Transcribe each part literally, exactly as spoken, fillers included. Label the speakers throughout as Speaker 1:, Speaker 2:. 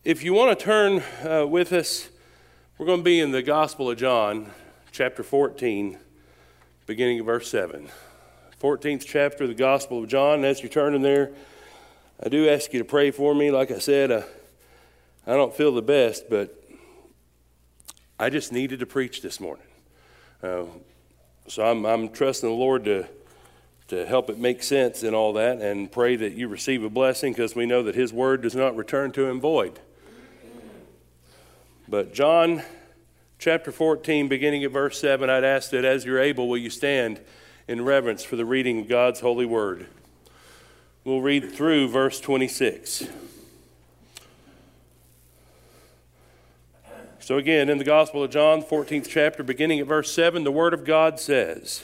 Speaker 1: If you want to turn uh, with us, we're going to be in the Gospel of John, chapter fourteen, beginning of verse seven. fourteenth chapter of the Gospel of John. And as you're turning there, I do ask you to pray for me. Like I said, uh, I don't feel the best, but I just needed to preach this morning. Uh, so I'm, I'm trusting the Lord to to help it make sense and all that, and pray that you receive a blessing, because we know that his word does not return to him void. But John chapter fourteen, beginning at verse seven, I'd ask that as you're able, will you stand in reverence for the reading of God's holy word. We'll read through verse twenty-six. So again, in the Gospel of John, fourteenth chapter, beginning at verse seven, the word of God says,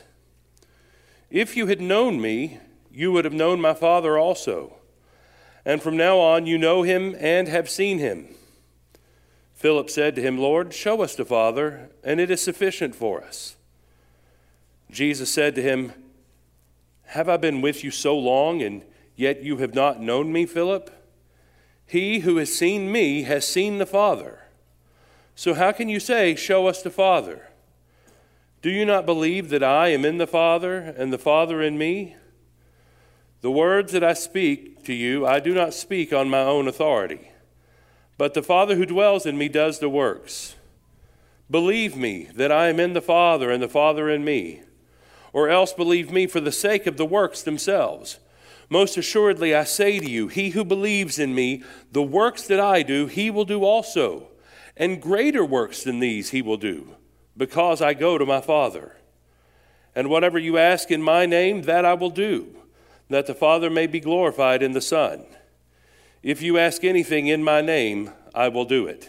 Speaker 1: "If you had known me, you would have known my Father also. And from now on you know him and have seen him." Philip said to him, "Lord, show us the Father, and it is sufficient for us." Jesus said to him, "Have I been with you so long, and yet you have not known me, Philip? He who has seen me has seen the Father. So how can you say, 'Show us the Father'? Do you not believe that I am in the Father, and the Father in me? The words that I speak to you, I do not speak on my own authority, but the Father who dwells in me does the works. Believe me that I am in the Father, and the Father in me, or else believe me for the sake of the works themselves. Most assuredly I say to you, he who believes in me, the works that I do, he will do also, and greater works than these he will do, because I go to my Father. And whatever you ask in my name, that I will do, that the Father may be glorified in the Son. If you ask anything in my name, I will do it.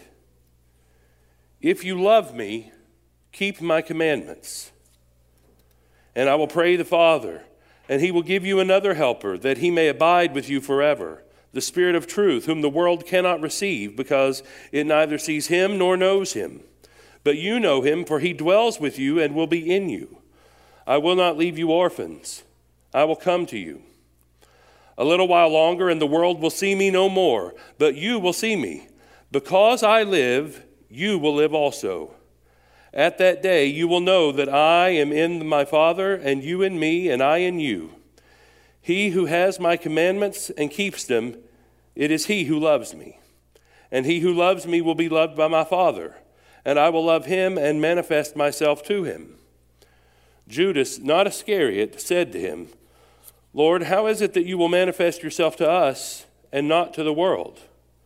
Speaker 1: If you love me, keep my commandments. And I will pray the Father, and he will give you another helper, that he may abide with you forever, the Spirit of truth, whom the world cannot receive, because it neither sees him nor knows him. But you know him, for he dwells with you and will be in you. I will not leave you orphans. I will come to you. A little while longer, and the world will see me no more, but you will see me. Because I live, you will live also. At that day you will know that I am in my Father, and you in me, and I in you. He who has my commandments and keeps them, it is he who loves me. And he who loves me will be loved by my Father, and I will love him and manifest myself to him." Judas, not Iscariot, said to him, "Lord, how is it that you will manifest yourself to us and not to the world?"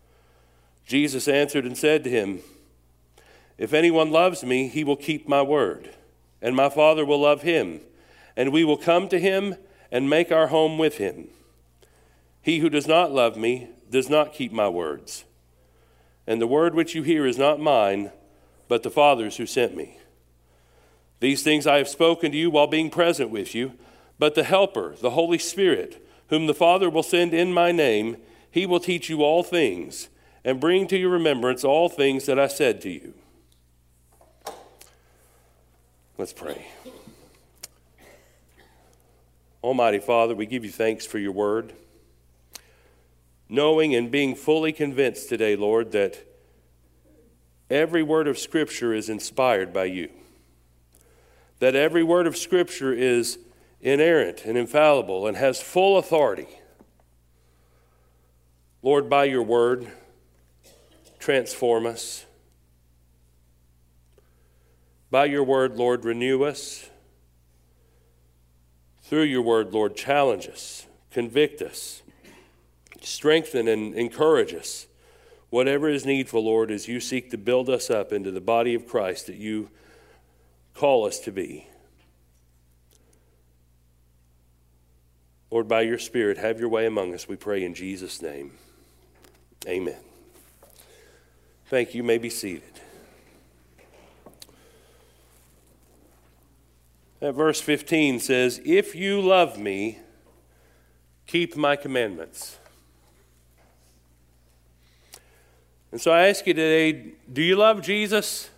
Speaker 1: Jesus answered and said to him, "If anyone loves me, he will keep my word, and my Father will love him, and we will come to him and make our home with him. He who does not love me does not keep my words. And the word which you hear is not mine, but the Father's who sent me. These things I have spoken to you while being present with you, but the Helper, the Holy Spirit, whom the Father will send in my name, he will teach you all things and bring to your remembrance all things that I said to you." Let's pray. Almighty Father, we give you thanks for your word, knowing and being fully convinced today, Lord, that every word of Scripture is inspired by you, that every word of Scripture is inerrant and infallible and has full authority. Lord, by your word, transform us. By your word, Lord, renew us. Through your word, Lord, challenge us, convict us, strengthen and encourage us. Whatever is needful, Lord, as you seek to build us up into the body of Christ that you call us to be. Lord, by your Spirit, have your way among us, we pray in Jesus' name. Amen. Thank you. You may be seated. That verse fifteen says, "If you love me, keep my commandments." And so I ask you today, do you love Jesus?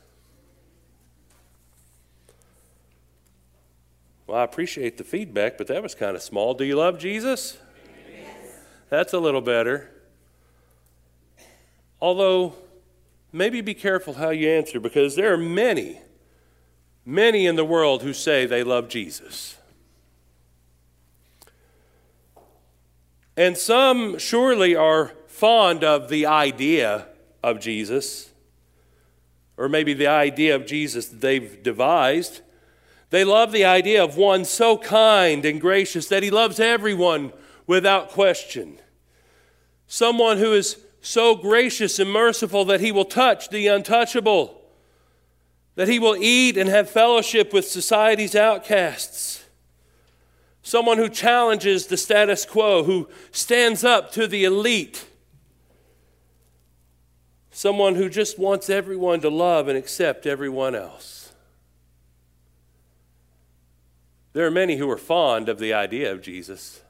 Speaker 1: Well, I appreciate the feedback, but that was kind of small. Do you love Jesus? Yes. That's a little better. Although, maybe be careful how you answer, because there are many, many in the world who say they love Jesus. And some surely are fond of the idea of Jesus, or maybe the idea of Jesus that they've devised. They love the idea of one so kind and gracious that he loves everyone without question. Someone who is so gracious and merciful that he will touch the untouchable, that he will eat and have fellowship with society's outcasts. Someone who challenges the status quo, who stands up to the elite. Someone who just wants everyone to love and accept everyone else. There are many who are fond of the idea of Jesus.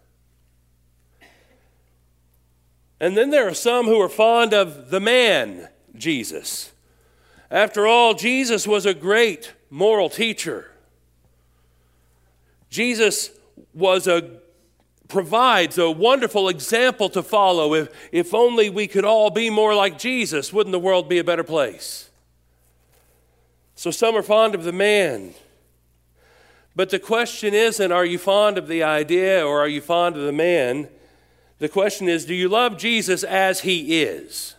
Speaker 1: And then there are some who are fond of the man, Jesus. After all, Jesus was a great moral teacher. Jesus was a provides a wonderful example to follow. If, if only we could all be more like Jesus, wouldn't the world be a better place? So some are fond of the man. But the question isn't, are you fond of the idea or are you fond of the man? The question is, do you love Jesus as he is?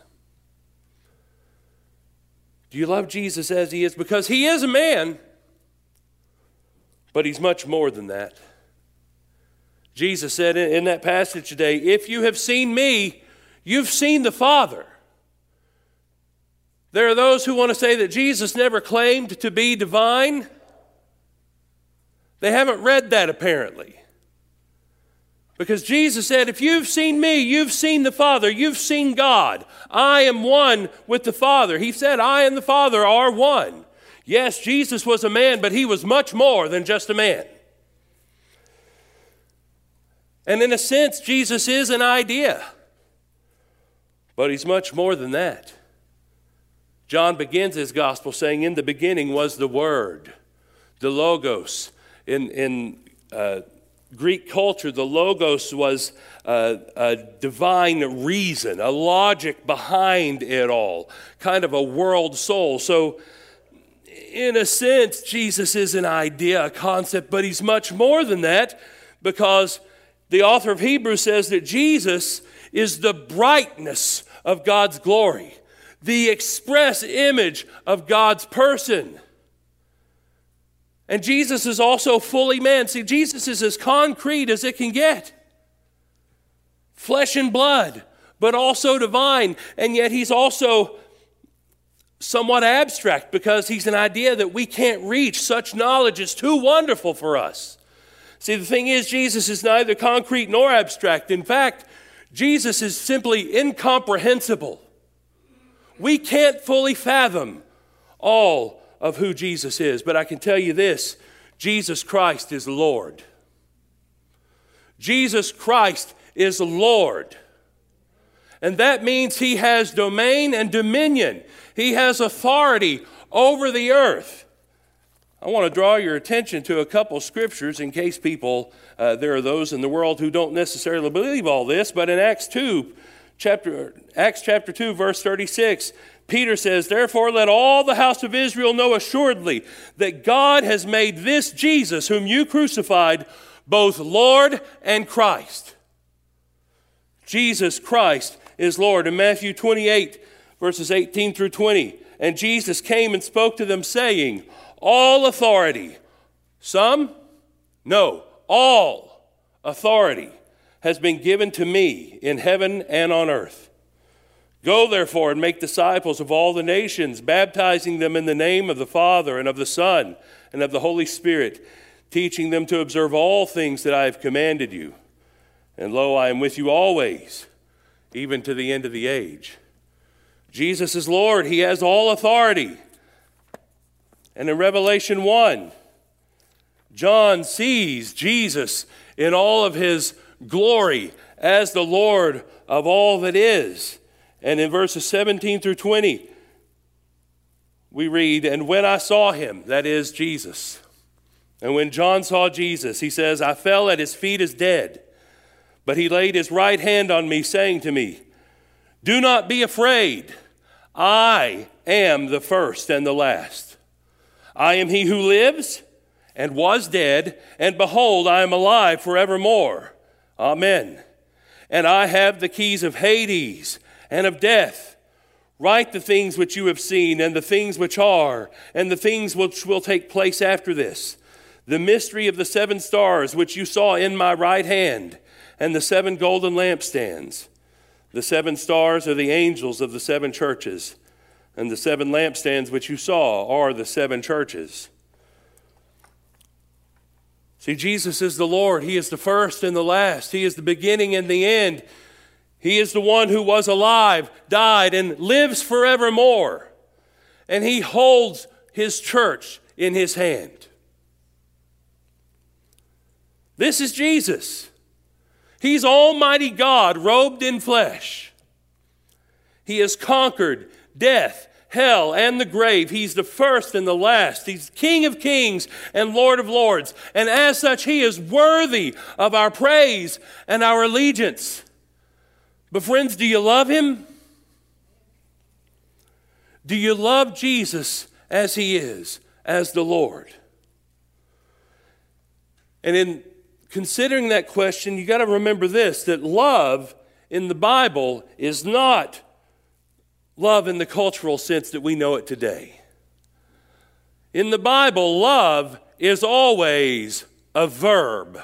Speaker 1: Do you love Jesus as he is? Because he is a man, but he's much more than that. Jesus said in that passage today, if you have seen me, you've seen the Father. There are those who want to say that Jesus never claimed to be divine. They haven't read that apparently. Because Jesus said, if you've seen me, you've seen the Father, you've seen God. I am one with the Father. He said, I and the Father are one. Yes, Jesus was a man, but he was much more than just a man. And in a sense, Jesus is an idea, but he's much more than that. John begins his gospel saying, in the beginning was the Word, the Logos. In, in uh, Greek culture, the Logos was a, a divine reason, a logic behind it all, kind of a world soul. So in a sense, Jesus is an idea, a concept, but he's much more than that, because the author of Hebrews says that Jesus is the brightness of God's glory, the express image of God's person. And Jesus is also fully man. See, Jesus is as concrete as it can get. Flesh and blood, but also divine. And yet he's also somewhat abstract because he's an idea that we can't reach. Such knowledge is too wonderful for us. See, the thing is, Jesus is neither concrete nor abstract. In fact, Jesus is simply incomprehensible. We can't fully fathom all of who Jesus is. But I can tell you this, Jesus Christ is Lord. Jesus Christ is Lord. And that means he has domain and dominion. He has authority over the earth. I want to draw your attention to a couple scriptures in case people, uh, there are those in the world who don't necessarily believe all this, but in Acts two, chapter, Acts chapter two, verse thirty-six, Peter says, therefore let all the house of Israel know assuredly that God has made this Jesus, whom you crucified, both Lord and Christ. Jesus Christ is Lord. In Matthew twenty-eight, verses eighteen through twenty, and Jesus came and spoke to them, saying, all authority, some? No, all authority has been given to me in heaven and on earth. Go therefore and make disciples of all the nations, baptizing them in the name of the Father and of the Son and of the Holy Spirit, teaching them to observe all things that I have commanded you. And lo, I am with you always, even to the end of the age. Jesus is Lord. He has all authority. And in Revelation one, John sees Jesus in all of his glory as the Lord of all that is. And in verses seventeen through twenty, we read, and when I saw him, that is Jesus, and when John saw Jesus, he says, I fell at his feet as dead. But he laid his right hand on me, saying to me, do not be afraid. I am the first and the last. I am he who lives and was dead, and behold, I am alive forevermore. Amen. And I have the keys of Hades and of death. Write the things which you have seen, and the things which are, and the things which will take place after this. The mystery of the seven stars which you saw in my right hand, and the seven golden lampstands. The seven stars are the angels of the seven churches, and the seven lampstands which you saw are the seven churches. See, Jesus is the Lord. He is the first and the last. He is the beginning and the end. He is the one who was alive, died, and lives forevermore. And he holds his church in his hand. This is Jesus. He's Almighty God, robed in flesh. He has conquered death, hell, and the grave. He's the first and the last. He's King of kings and Lord of lords. And as such, he is worthy of our praise and our allegiance. But friends, do you love him? Do you love Jesus as he is, as the Lord? And in considering that question, you got to remember this, that love in the Bible is not love in the cultural sense that we know it today. In the Bible, love is always a verb.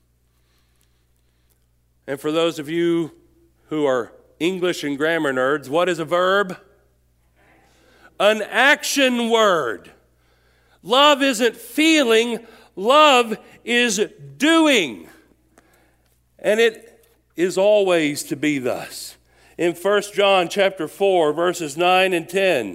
Speaker 1: And for those of you who are English and grammar nerds, what is a verb? An action word. Love isn't feeling, love is doing. And it is always to be thus. In First John chapter four, verses nine and ten,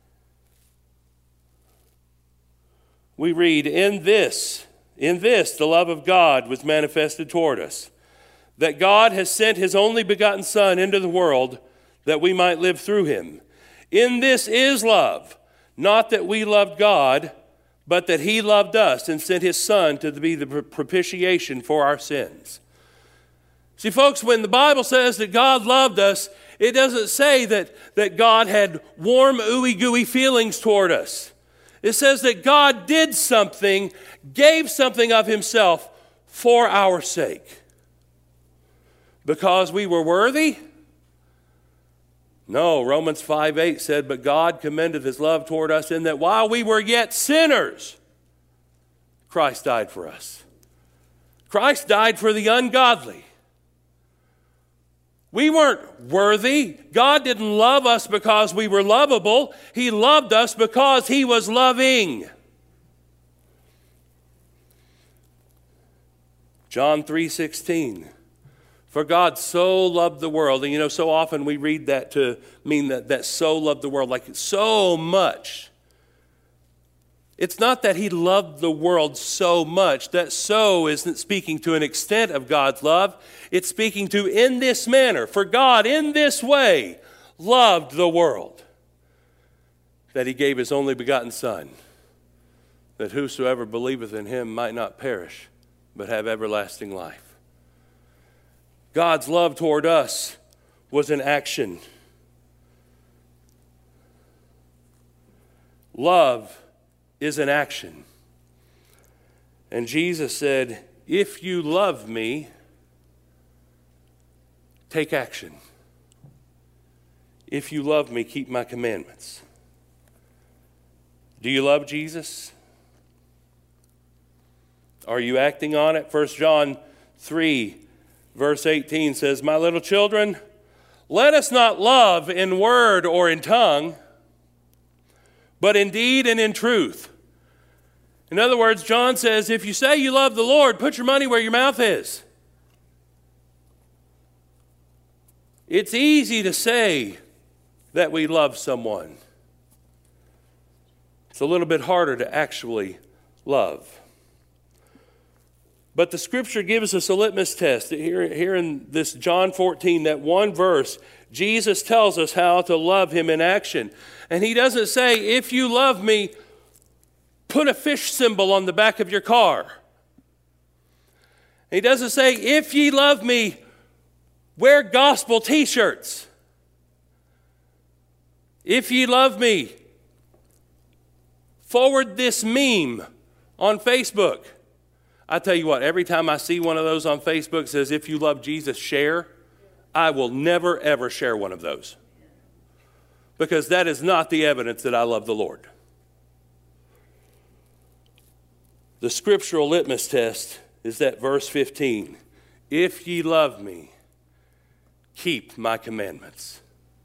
Speaker 1: we read, In this, in this the love of God was manifested toward us, that God has sent his only begotten Son into the world that we might live through him. In this is love, not that we loved God, but that he loved us and sent his Son to be the propitiation for our sins. See, folks, when the Bible says that God loved us, it doesn't say that, that God had warm, ooey-gooey feelings toward us. It says that God did something, gave something of himself for our sake. Because we were worthy? No, Romans five eight said, But God commended his love toward us in that while we were yet sinners, Christ died for us. Christ died for the ungodly. We weren't worthy. God didn't love us because we were lovable. He loved us because he was loving. John three sixteen. For God so loved the world. And you know, so often we read that to mean that, that so loved the world, like so much. It's not that he loved the world so much. That so isn't speaking to an extent of God's love. It's speaking to in this manner. For God in this way loved the world, that he gave his only begotten Son, that whosoever believeth in him might not perish, but have everlasting life. God's love toward us was an action. Love is an action. And Jesus said, if you love me, take action. If you love me, keep my commandments. Do you love Jesus? Are you acting on it? First John three verse eighteen says, My little children, let us not love in word or in tongue, but in deed and in truth. In other words, John says, if you say you love the Lord, put your money where your mouth is. It's easy to say that we love someone. It's a little bit harder to actually love. But the scripture gives us a litmus test. Here, here in this John fourteen, that one verse, Jesus tells us how to love him in action. And he doesn't say, if you love me, put a fish symbol on the back of your car. He doesn't say, if ye love me, wear gospel t-shirts. If ye love me, forward this meme on Facebook. I tell you what, every time I see one of those on Facebook that says, if you love Jesus, share, I will never, ever share one of those. Because that is not the evidence that I love the Lord. The scriptural litmus test is that verse fifteen. If ye love me, keep my commandments.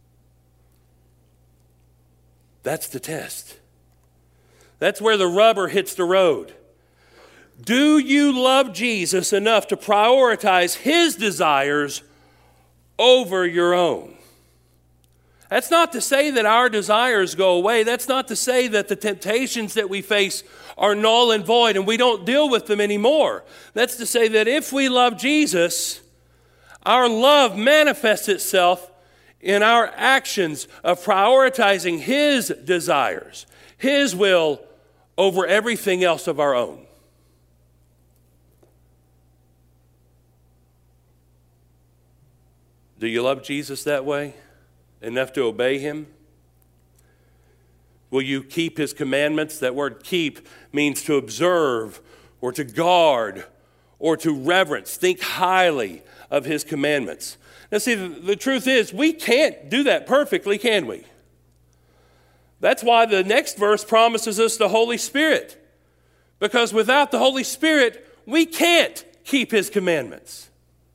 Speaker 1: That's the test. That's where the rubber hits the road. Do you love Jesus enough to prioritize his desires over your own? That's not to say that our desires go away. That's not to say that the temptations that we face are null and void and we don't deal with them anymore. That's to say that if we love Jesus, our love manifests itself in our actions of prioritizing his desires, his will over everything else of our own. Do you love Jesus that way? Enough to obey him? Will you keep his commandments? That word keep means to observe or to guard or to reverence. Think highly of his commandments. Now see, the, the truth is we can't do that perfectly, can we? That's why the next verse promises us the Holy Spirit. Because without the Holy Spirit, we can't keep his commandments.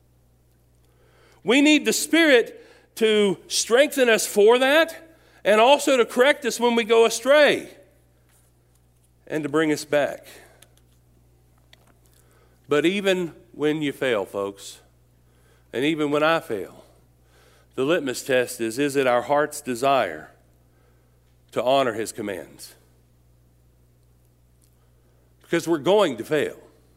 Speaker 1: We need the Spirit to strengthen us for that and also to correct us when we go astray and to bring us back. But even when you fail, folks, and even when I fail, the litmus test is, is it our heart's desire to honor his commands? Because we're going to fail.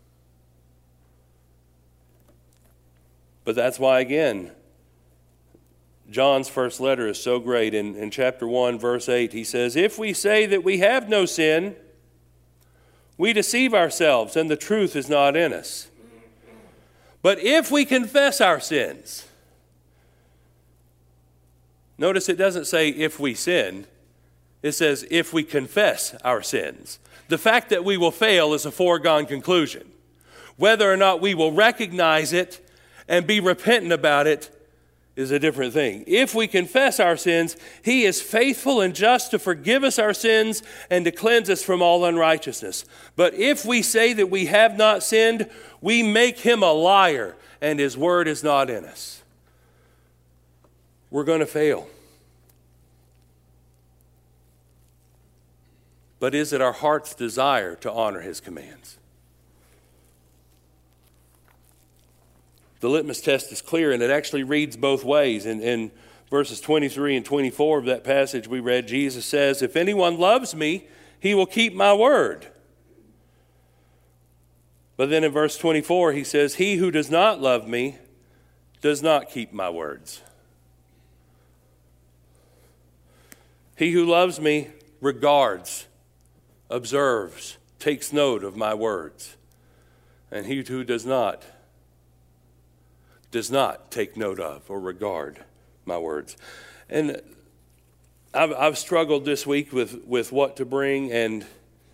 Speaker 1: But that's why, again, John's first letter is so great. In, in chapter one, verse eight, he says, if we say that we have no sin, we deceive ourselves, and the truth is not in us. But if we confess our sins, notice it doesn't say if we sin, it says if we confess our sins. The fact that we will fail is a foregone conclusion. Whether or not we will recognize it and be repentant about it is a different thing. If we confess our sins, he is faithful and just to forgive us our sins and to cleanse us from all unrighteousness. But if we say that we have not sinned, we make him a liar, and his word is not in us. We're going to fail. But is it our heart's desire to honor his commands? The litmus test is clear, and it actually reads both ways. In, in verses twenty-three and twenty-four of that passage we read, Jesus says, if anyone loves me, he will keep my word. But then in verse twenty-four, he says, he who does not love me does not keep my words. He who loves me regards, observes, takes note of my words. And he who does not does not take note of or regard my words. And I've, I've struggled this week with, with what to bring, and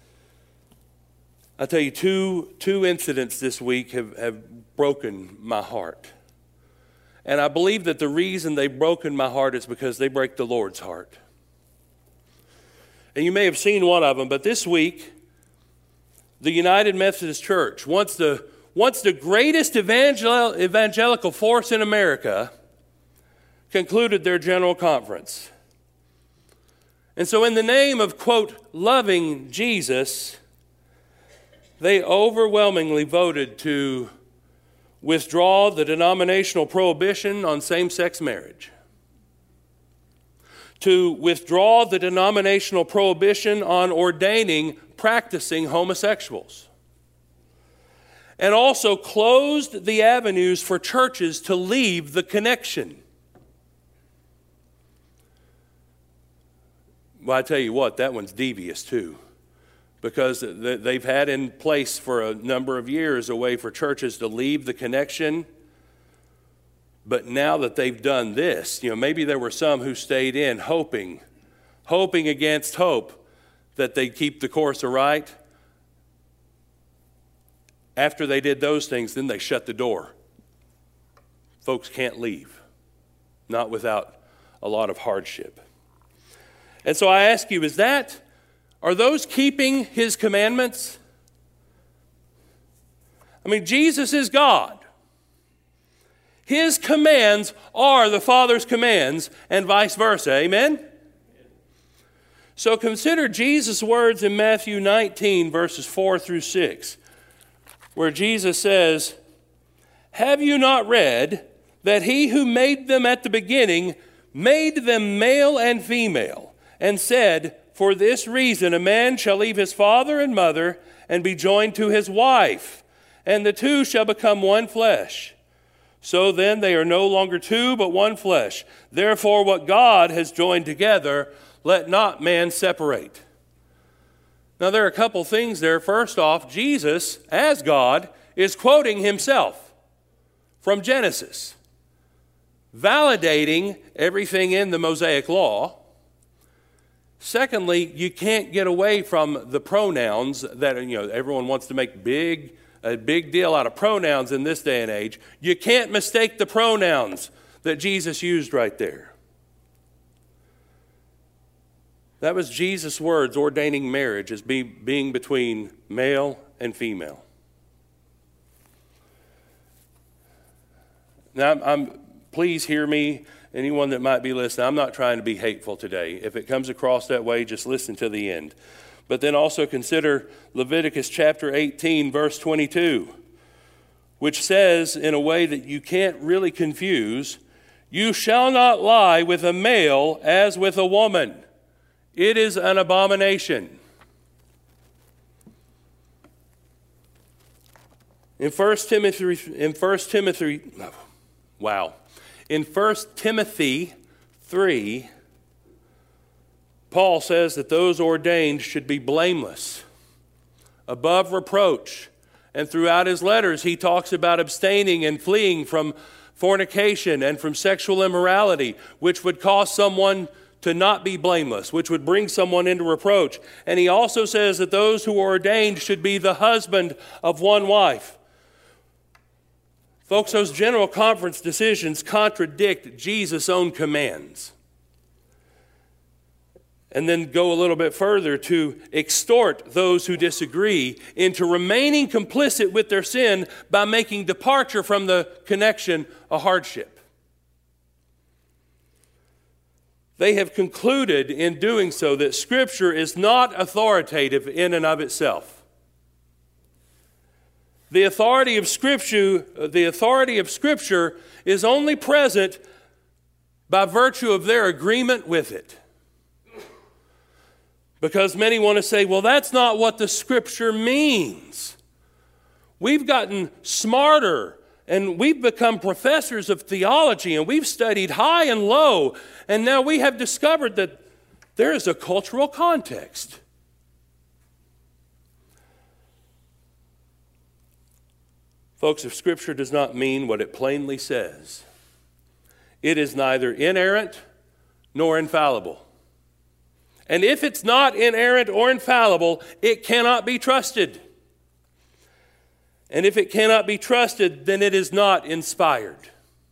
Speaker 1: I tell you, two, two incidents this week have, have broken my heart. And I believe that the reason they've broken my heart is because they break the Lord's heart. And you may have seen one of them, but this week, the United Methodist Church, once the Once the greatest evangel- evangelical force in America, concluded their general conference. And so in the name of, quote, loving Jesus, they overwhelmingly voted to withdraw the denominational prohibition on same-sex marriage, to withdraw the denominational prohibition on ordaining practicing homosexuals, and also closed the avenues for churches to leave the connection. Well, I tell you what, that one's devious too, because they've had in place for a number of years a way for churches to leave the connection. But now that they've done this, you know, maybe there were some who stayed in hoping hoping against hope that they'd keep the course aright. After they did those things, then they shut the door. Folks can't leave, not without a lot of hardship. And so I ask you, is that, are those keeping his commandments? I mean, Jesus is God. His commands are the Father's commands and vice versa. Amen? So consider Jesus' words in Matthew nineteen, verses four through six, where Jesus says, "Have you not read that he who made them at the beginning made them male and female, and said, for this reason a man shall leave his father and mother and be joined to his wife, and the two shall become one flesh. So then they are no longer two, but one flesh. Therefore what God has joined together, let not man separate." Now there are a couple things there. First off, Jesus, as God, is quoting himself from Genesis, validating everything in the Mosaic Law. Secondly, you can't get away from the pronouns that, you know, everyone wants to make big a big deal out of pronouns in this day and age. You can't mistake the pronouns that Jesus used right there. That was Jesus' words ordaining marriage as be, being between male and female. Now, I'm, I'm, please hear me, anyone that might be listening. I'm not trying to be hateful today. If it comes across that way, just listen to the end. But then also consider Leviticus chapter eighteen, verse twenty-two, which says in a way that you can't really confuse, "You shall not lie with a male as with a woman. It is an abomination." In First Timothy, in First Timothy, wow, in First Timothy three, Paul says that those ordained should be blameless, above reproach. And throughout his letters, he talks about abstaining and fleeing from fornication and from sexual immorality, which would cause someone to not be blameless, which would bring someone into reproach. And he also says that those who are ordained should be the husband of one wife. Folks, those General Conference decisions contradict Jesus' own commands. And then go a little bit further to extort those who disagree into remaining complicit with their sin by making departure from the connection a hardship. They have concluded in doing so that Scripture is not authoritative in and of itself. The authority of Scripture, the authority of Scripture is only present by virtue of their agreement with it. Because many want to say, well, that's not what the Scripture means. We've gotten smarter and we've become professors of theology and we've studied high and low, and now we have discovered that there is a cultural context. Folks, if Scripture does not mean what it plainly says, it is neither inerrant nor infallible. And if it's not inerrant or infallible, it cannot be trusted. And if it cannot be trusted, then it is not inspired.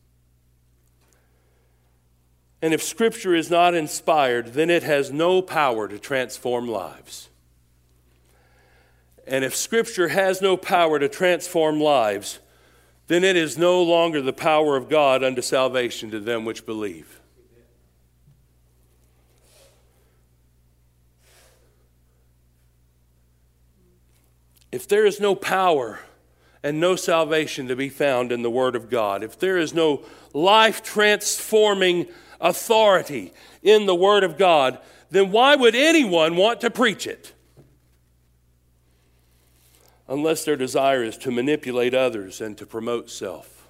Speaker 1: And if Scripture is not inspired, then it has no power to transform lives. And if Scripture has no power to transform lives, then it is no longer the power of God unto salvation to them which believe. If there is no power and no salvation to be found in the Word of God, if there is no life-transforming authority in the Word of God, then why would anyone want to preach it? Unless their desire is to manipulate others and to promote self.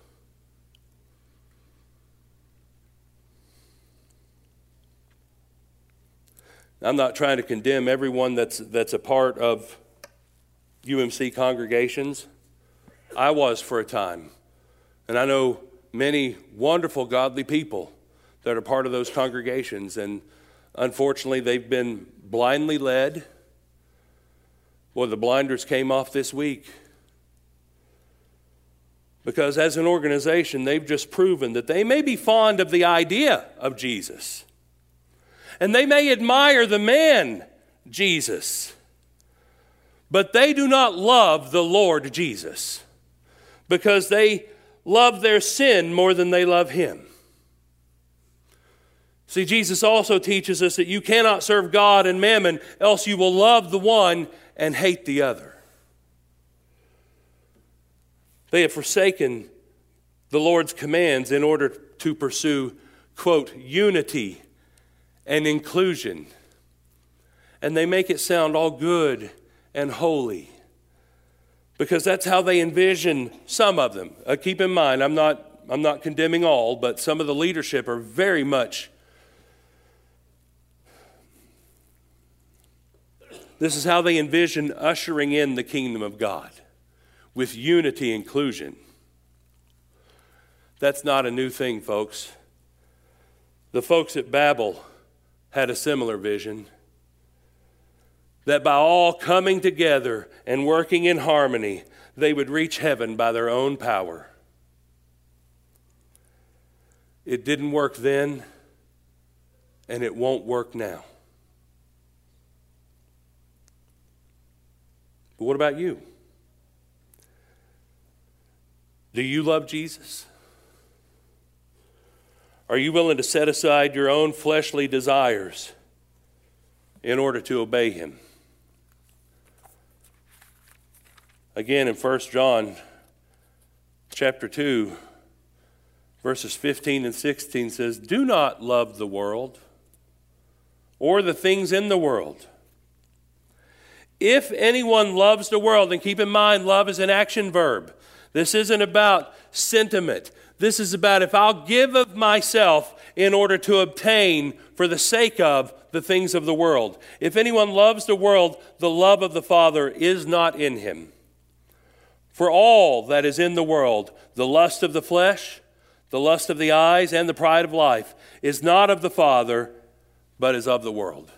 Speaker 1: I'm not trying to condemn everyone that's, that's a part of U M C congregations. I was for a time. And I know many wonderful, godly people that are part of those congregations. And Unfortunately, they've been blindly led. Well, the blinders came off this week. Because as an organization, they've just proven that they may be fond of the idea of Jesus. And they may admire the man, Jesus. But they do not love the Lord Jesus. Because they love their sin more than they love him. See, Jesus also teaches us that you cannot serve God and mammon, else you will love the one and hate the other. They have forsaken the Lord's commands in order to pursue, quote, unity and inclusion. And they make it sound all good and holy. Because that's how they envision some of them. Uh, keep in mind, I'm not, I'm not condemning all, but some of the leadership are very much. This is how they envision ushering in the kingdom of God. With unity inclusion. That's not a new thing, folks. The folks at Babel had a similar vision. That by all coming together and working in harmony, they would reach heaven by their own power. It didn't work then, and it won't work now. But what about you? Do you love Jesus? Are you willing to set aside your own fleshly desires in order to obey him? Again, in First John chapter two, verses fifteen and sixteen says, do not love the world or the things in the world. If anyone loves the world, and keep in mind, love is an action verb. This isn't about sentiment. This is about if I'll give of myself in order to obtain for the sake of the things of the world. If anyone loves the world, the love of the Father is not in him. For all that is in the world, the lust of the flesh, the lust of the eyes, and the pride of life, is not of the Father, but is of the world.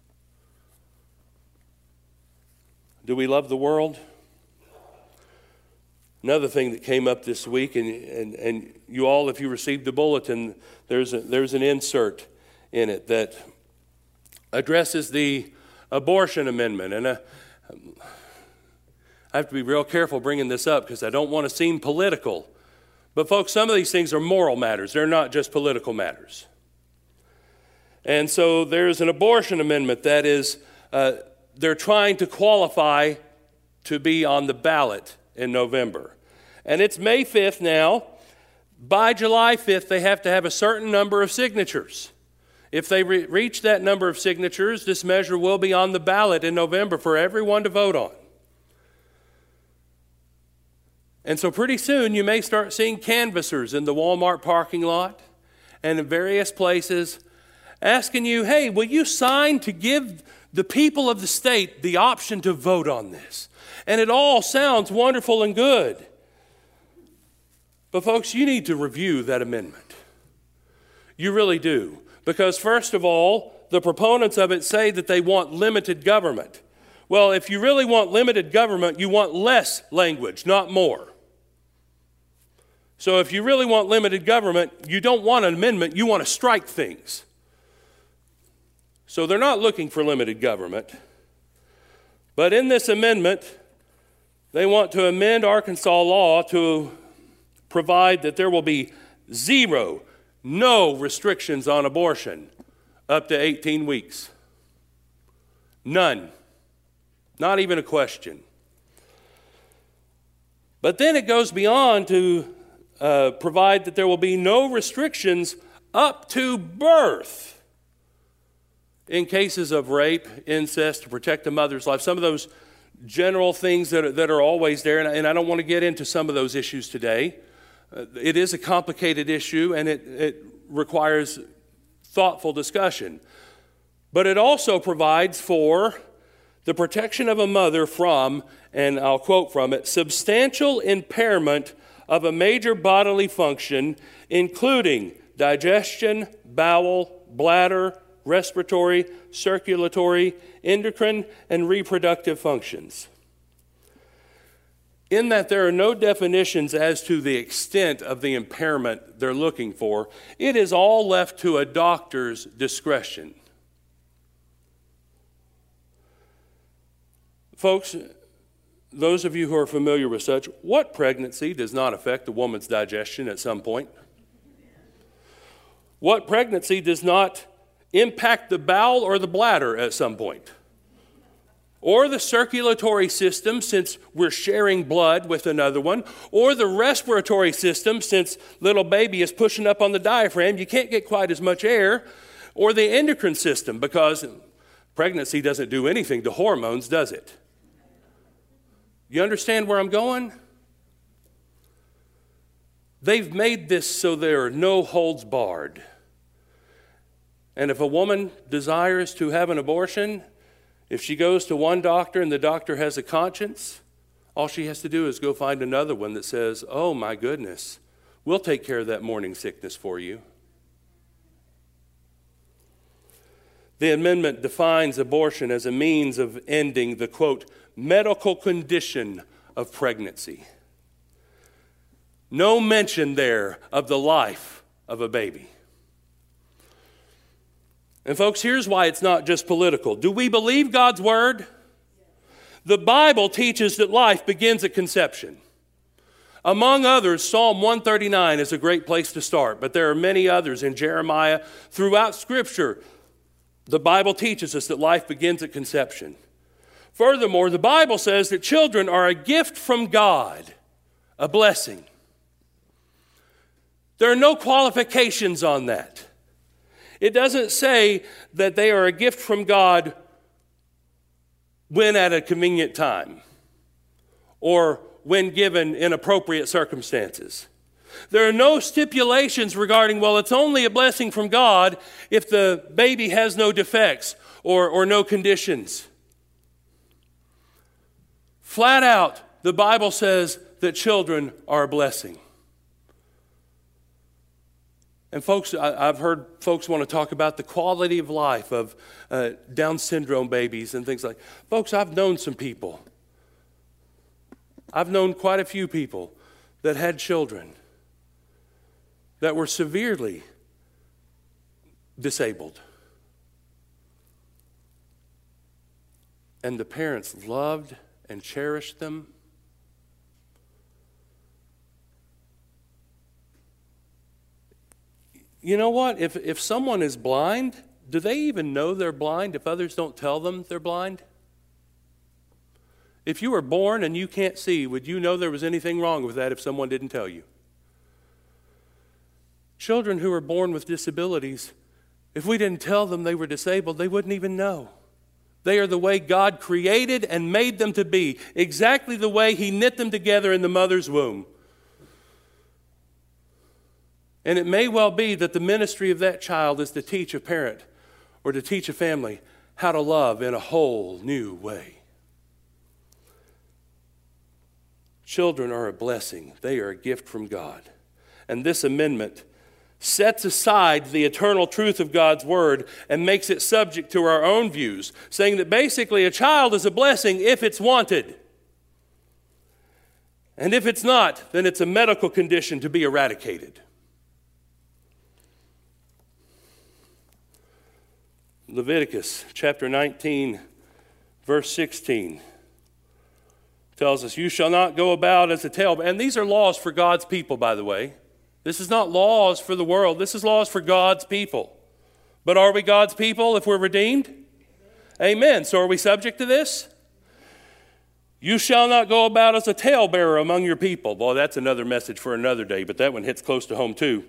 Speaker 1: Do we love the world? Another thing that came up this week, and, and, and you all, if you received the bulletin, there's, a, there's an insert in it that addresses the abortion amendment. And uh, I have to be real careful bringing this up because I don't want to seem political. But folks, some of these things are moral matters. They're not just political matters. And so there's an abortion amendment that is, uh, they're trying to qualify to be on the ballot in November. And it's May fifth now. By July fifth, they have to have a certain number of signatures. If they re- reach that number of signatures, this measure will be on the ballot in November for everyone to vote on. And so pretty soon you may start seeing canvassers in the Walmart parking lot and in various places asking you, hey, will you sign to give the people of the state the option to vote on this? And it all sounds wonderful and good. But folks, you need to review that amendment. You really do. Because first of all, the proponents of it say that they want limited government. Well, if you really want limited government, you want less language, not more. So if you really want limited government, you don't want an amendment, you want to strike things. So they're not looking for limited government. But in this amendment, they want to amend Arkansas law to provide that there will be zero, no restrictions on abortion up to eighteen weeks. None. Not even a question. But then it goes beyond to uh, provide that there will be no restrictions up to birth in cases of rape, incest, to protect the mother's life. Some of those general things that are, that are always there, and I, and I don't want to get into some of those issues today. Uh, it is a complicated issue, and it, it requires thoughtful discussion. But it also provides for the protection of a mother from, and I'll quote from it, substantial impairment of a major bodily function, including digestion, bowel, bladder, respiratory, circulatory, endocrine, and reproductive functions. In that there are no definitions as to the extent of the impairment they're looking for, it is all left to a doctor's discretion. Folks, those of you who are familiar with such, what pregnancy does not affect a woman's digestion at some point? What pregnancy does not impact the bowel or the bladder at some point? Or the circulatory system, since we're sharing blood with another one, or the respiratory system, since little baby is pushing up on the diaphragm, you can't get quite as much air, or the endocrine system, because pregnancy doesn't do anything to hormones, does it? You understand where I'm going? They've made this so there are no holds barred. And if a woman desires to have an abortion, if she goes to one doctor and the doctor has a conscience, all she has to do is go find another one that says, oh my goodness, we'll take care of that morning sickness for you. The amendment defines abortion as a means of ending the, quote, medical condition of pregnancy. No mention there of the life of a baby. And folks, here's why it's not just political. Do we believe God's word? The Bible teaches that life begins at conception. Among others, Psalm one thirty-nine is a great place to start, but there are many others in Jeremiah. Throughout Scripture, the Bible teaches us that life begins at conception. Furthermore, the Bible says that children are a gift from God, a blessing. There are no qualifications on that. It doesn't say that they are a gift from God when at a convenient time or when given in appropriate circumstances. There are no stipulations regarding, well, it's only a blessing from God if the baby has no defects or, or no conditions. Flat out, the Bible says that children are a blessing. And folks, I, I've heard folks want to talk about the quality of life of uh, Down syndrome babies and things like that. Folks, I've known some people. I've known quite a few people that had children that were severely disabled. And the parents loved and cherished them. You know what? If, if someone is blind, do they even know they're blind if others don't tell them they're blind? If you were born and you can't see, would you know there was anything wrong with that if someone didn't tell you? Children who are born with disabilities, if we didn't tell them they were disabled, they wouldn't even know. They are the way God created and made them to be, exactly the way He knit them together in the mother's womb. And it may well be that the ministry of that child is to teach a parent or to teach a family how to love in a whole new way. Children are a blessing. They are a gift from God. And this amendment sets aside the eternal truth of God's word and makes it subject to our own views, saying that basically a child is a blessing if it's wanted. And if it's not, then it's a medical condition to be eradicated. Leviticus chapter nineteen, verse sixteen tells us, you shall not go about as a tale. And these are laws for God's people, by the way. This is not laws for the world. This is laws for God's people. But are we God's people if we're redeemed? Amen. So are we subject to this? You shall not go about as a talebearer among your people. Boy, that's another message for another day, but that one hits close to home too.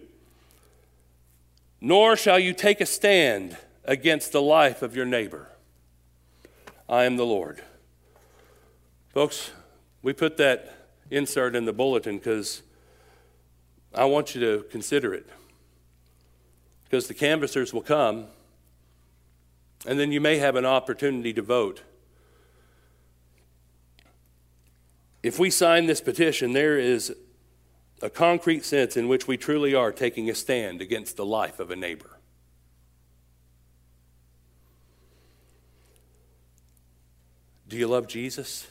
Speaker 1: Nor shall you take a stand against the life of your neighbor. I am the Lord. Folks, we put that insert in the bulletin because I want you to consider it. Because the canvassers will come, and then you may have an opportunity to vote. If we sign this petition, there is a concrete sense in which we truly are taking a stand against the life of a neighbor. Do you love Jesus?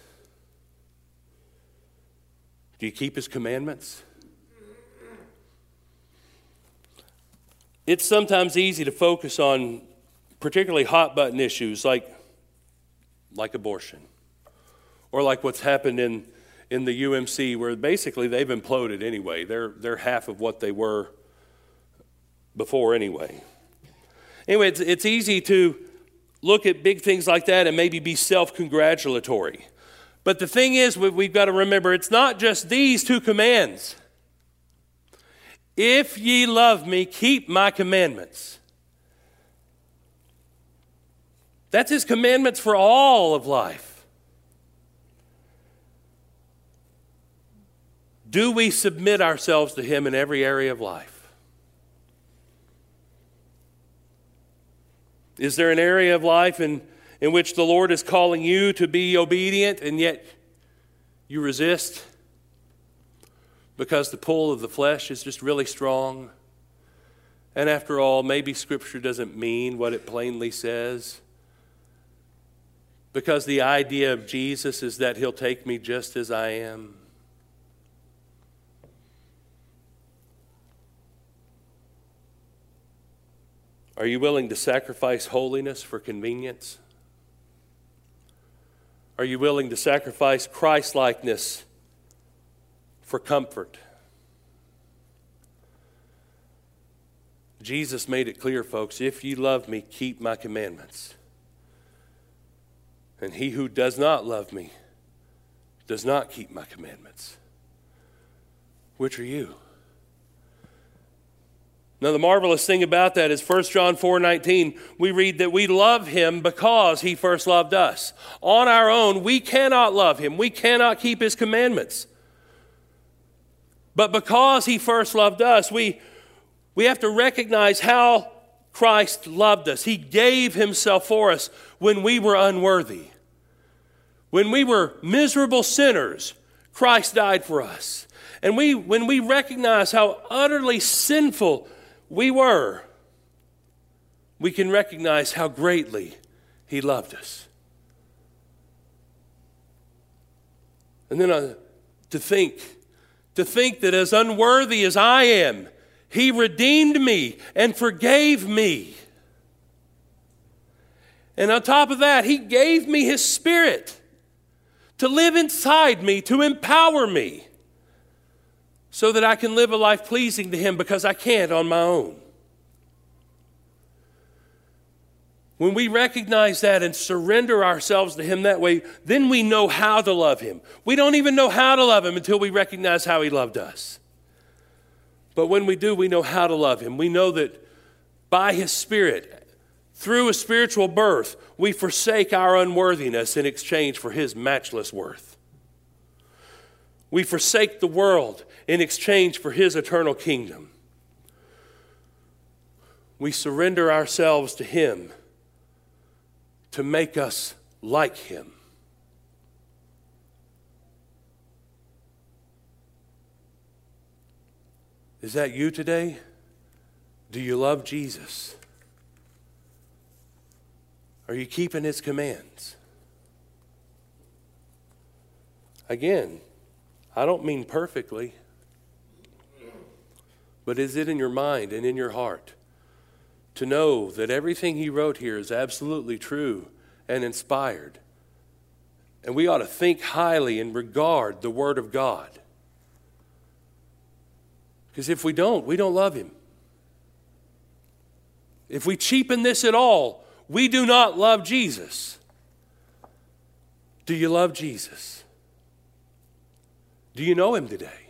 Speaker 1: Do you keep his commandments? It's sometimes easy to focus on particularly hot button issues like, like abortion, or like what's happened in, in the U M C, where basically they've imploded anyway. They're, they're half of what they were before anyway. Anyway, it's, it's easy to look at big things like that and maybe be self-congratulatory. But the thing is, we've got to remember, it's not just these two commands. If ye love me, keep my commandments. That's his commandments for all of life. Do we submit ourselves to him in every area of life? Is there an area of life in, in which the Lord is calling you to be obedient and yet you resist because the pull of the flesh is just really strong? And after all, maybe Scripture doesn't mean what it plainly says, because the idea of Jesus is that he'll take me just as I am. Are you willing to sacrifice holiness for convenience? Are you willing to sacrifice Christ-likeness for comfort? Jesus made it clear, folks, if you love me, keep my commandments. And he who does not love me does not keep my commandments. Which are you? Now, the marvelous thing about that is First John four nineteen, we read that we love him because he first loved us. On our own, we cannot love him. We cannot keep his commandments. But because he first loved us, we, we have to recognize how Christ loved us. He gave himself for us when we were unworthy. When we were miserable sinners, Christ died for us. And we, when we recognize how utterly sinful we were, we can recognize how greatly he loved us. And then uh, to think, to think that as unworthy as I am, he redeemed me and forgave me. And on top of that, he gave me his Spirit to live inside me, to empower me, so that I can live a life pleasing to him, because I can't on my own. When we recognize that and surrender ourselves to him that way, then we know how to love him. We don't even know how to love him until we recognize how he loved us. But when we do, we know how to love him. We know that by his Spirit, through a spiritual birth, we forsake our unworthiness in exchange for his matchless worth. We forsake the world in exchange for his eternal kingdom. We surrender ourselves to him to make us like him. Is that you today? Do you love Jesus? Are you keeping his commands? Again, I don't mean perfectly, but is it in your mind and in your heart to know that everything he wrote here is absolutely true and inspired? And we ought to think highly and regard the Word of God. Because if we don't, we don't love him. If we cheapen this at all, we do not love Jesus. Do you love Jesus? Do you know him today?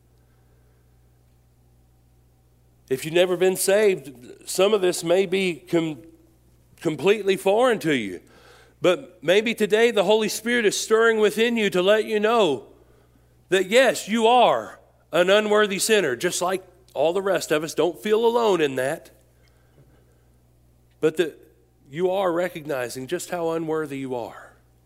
Speaker 1: If you've never been saved, some of this may be com- completely foreign to you. But maybe today the Holy Spirit is stirring within you to let you know that yes, you are an unworthy sinner, just like all the rest of us. Don't feel alone in that. But that you are recognizing just how unworthy you are.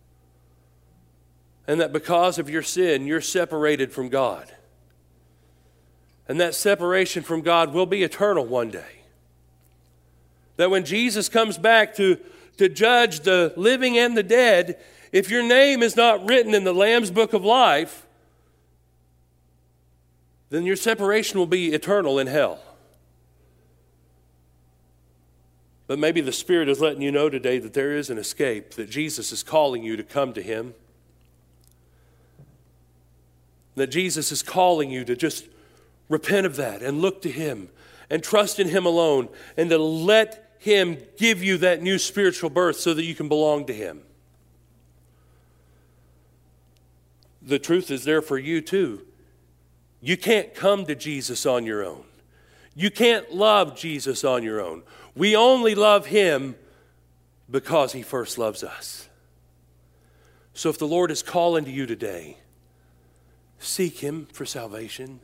Speaker 1: And that because of your sin, you're separated from God. And that separation from God will be eternal one day. That when Jesus comes back to, to judge the living and the dead, if your name is not written in the Lamb's book of life, then your separation will be eternal in hell. But maybe the Spirit is letting you know today that there is an escape, that Jesus is calling you to come to Him. That Jesus is calling you to just repent of that and look to Him and trust in Him alone and to let Him give you that new spiritual birth so that you can belong to Him. The truth is there for you too. You can't come to Jesus on your own. You can't love Jesus on your own. We only love Him because He first loves us. So if the Lord is calling to you today, seek Him for salvation.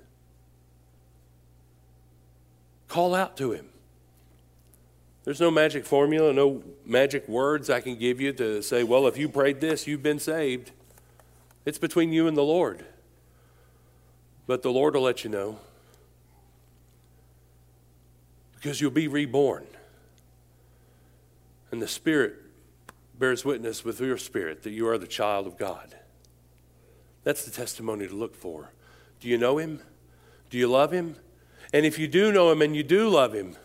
Speaker 1: Call out to Him. There's no magic formula, no magic words I can give you to say, well, if you prayed this, you've been saved. It's between you and the Lord. But the Lord will let you know. Because you'll be reborn. And the Spirit bears witness with your spirit that you are the child of God. That's the testimony to look for. Do you know Him? Do you love Him? And if you do know Him and you do love Him,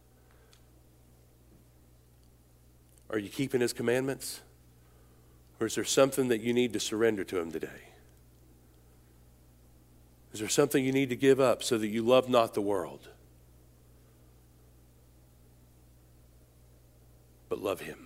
Speaker 1: are you keeping His commandments? Or is there something that you need to surrender to Him today? Is there something you need to give up so that you love not the world, but love Him?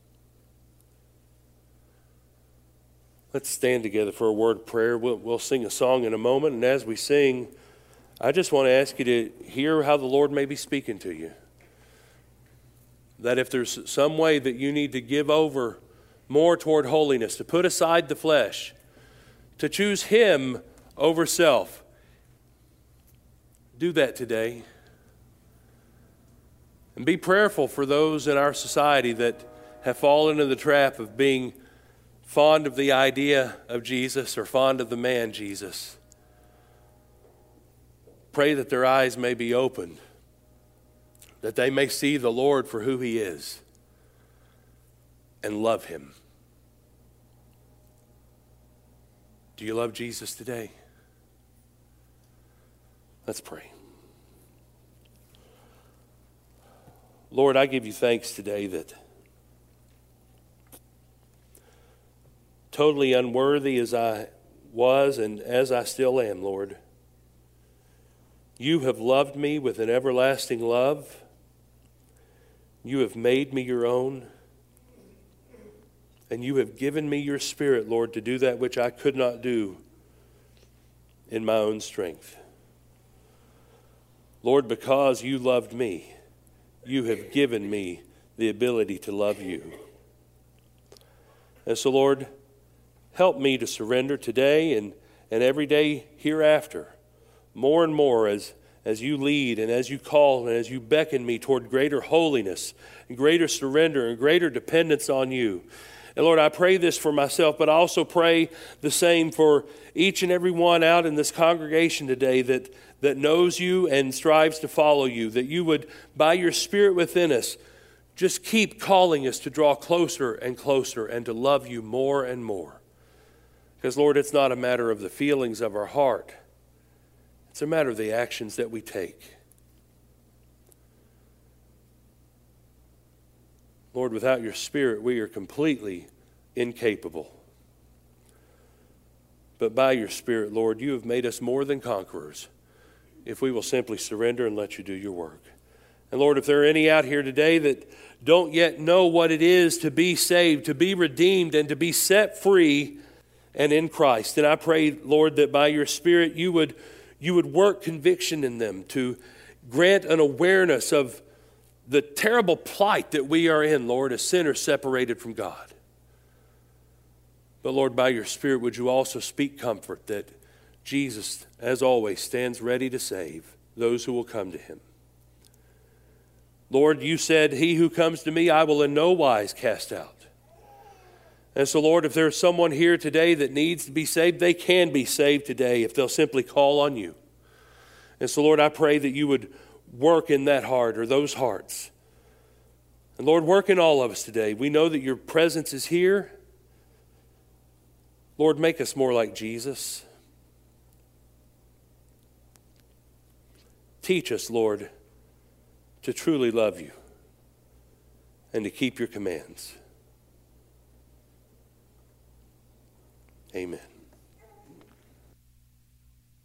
Speaker 1: Let's stand together for a word of prayer. We'll, we'll sing a song in a moment. And as we sing, I just want to ask you to hear how the Lord may be speaking to you. That if there's some way that you need to give over more toward holiness, to put aside the flesh, to choose Him over self, do that today. And be prayerful for those in our society that have fallen into the trap of being fond of the idea of Jesus or fond of the man Jesus. Pray that their eyes may be opened, that they may see the Lord for who He is and love Him. Do you love Jesus today? Let's pray. Lord, I give You thanks today that totally unworthy as I was and as I still am, Lord, You have loved me with an everlasting love. You have made me Your own. And You have given me Your Spirit, Lord, to do that which I could not do in my own strength. Lord, because You loved me, You have given me the ability to love You. And so, Lord, help me to surrender today and, and every day hereafter, more and more as, as You lead and as You call and as You beckon me toward greater holiness and greater surrender and greater dependence on You. And Lord, I pray this for myself, but I also pray the same for each and every one out in this congregation today that, that knows You and strives to follow You, that You would, by Your Spirit within us, just keep calling us to draw closer and closer and to love You more and more. Because, Lord, it's not a matter of the feelings of our heart. It's a matter of the actions that we take. Lord, without Your Spirit, we are completely incapable. But by Your Spirit, Lord, You have made us more than conquerors if we will simply surrender and let You do Your work. And Lord, if there are any out here today that don't yet know what it is to be saved, to be redeemed, and to be set free and in Christ, then I pray, Lord, that by Your Spirit You would, you would work conviction in them to grant an awareness of the terrible plight that we are in, Lord, as sinners separated from God. But Lord, by Your Spirit, would You also speak comfort that Jesus, as always, stands ready to save those who will come to Him. Lord, You said, He who comes to Me, I will in no wise cast out. And so, Lord, if there's someone here today that needs to be saved, they can be saved today if they'll simply call on You. And so, Lord, I pray that You would work in that heart or those hearts. And Lord, work in all of us today. We know that your presence is here. Lord, make us more like Jesus. Teach us, Lord, to truly love you and to keep your commands. Amen.